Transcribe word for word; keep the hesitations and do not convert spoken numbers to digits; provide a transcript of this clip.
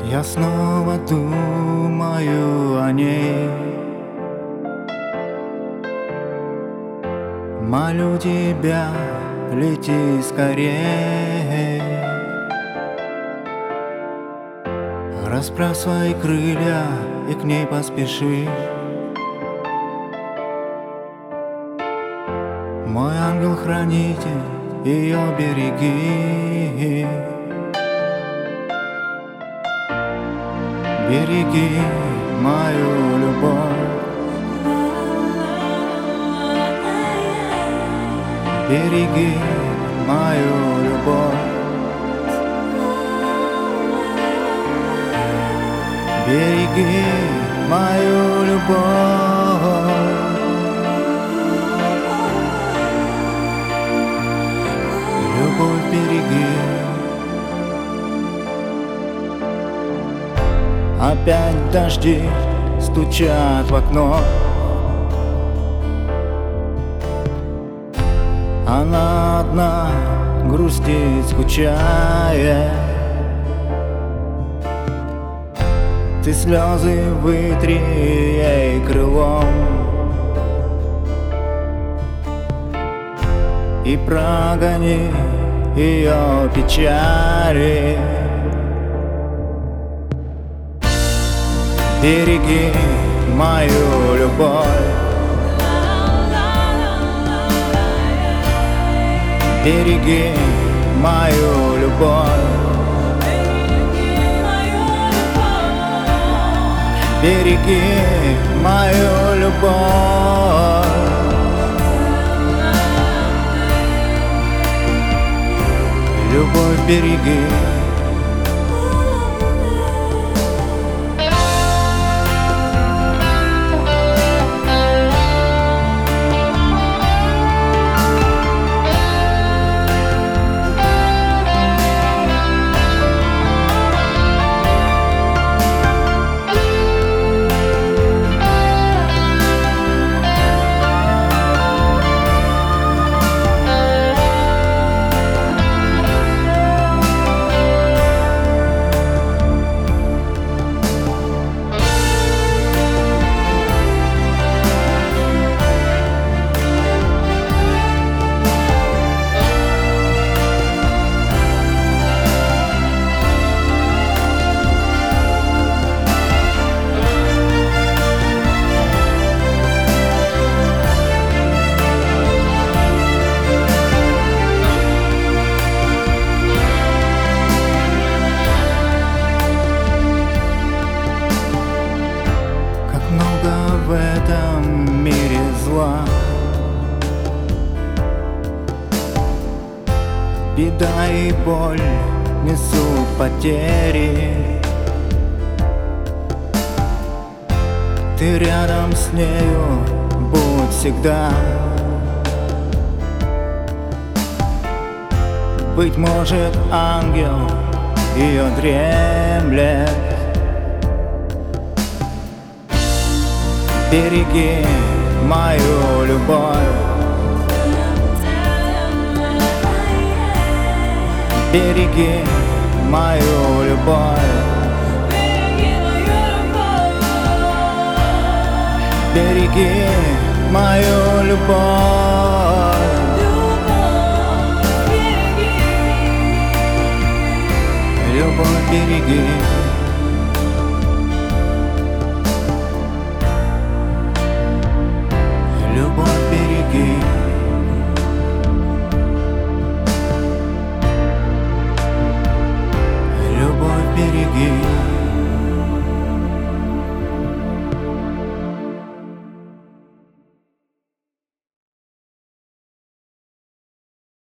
Я снова думаю о ней. Молю тебя, лети скорее. Расправь свои крылья и к ней поспеши. Мой ангел-хранитель, ее береги. Береги мою любовь. Береги мою любовь. Береги мою любовь. Любовь береги. Опять дожди стучат в окно. Она одна грустит, скучая. Ты слезы вытри ей крылом и прогони ее печали. Береги мою любовь. Береги мою любовь. Береги мою любовь. Любовь береги. В этом мире зла, беда и боль несут потери. Ты рядом с нею будь всегда. Быть может, ангел ее дремлет. Береги мою любовь. Береги мою любовь. Береги мою любовь. Любовь береги.